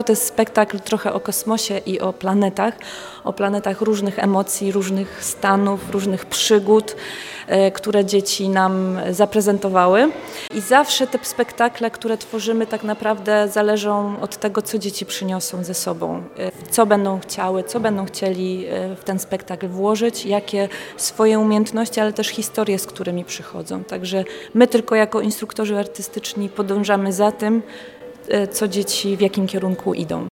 To jest spektakl trochę o kosmosie i o planetach różnych emocji, różnych stanów, różnych przygód, które dzieci nam zaprezentowały. I zawsze te spektakle, które tworzymy, tak naprawdę zależą od tego, co dzieci przyniosą ze sobą, co będą chciały, co będą chcieli w ten spektakl włożyć, jakie swoje umiejętności, ale też historie, z którymi przychodzą. Także my tylko jako instruktorzy artystyczni podążamy za tym, co dzieci w jakim kierunku idą.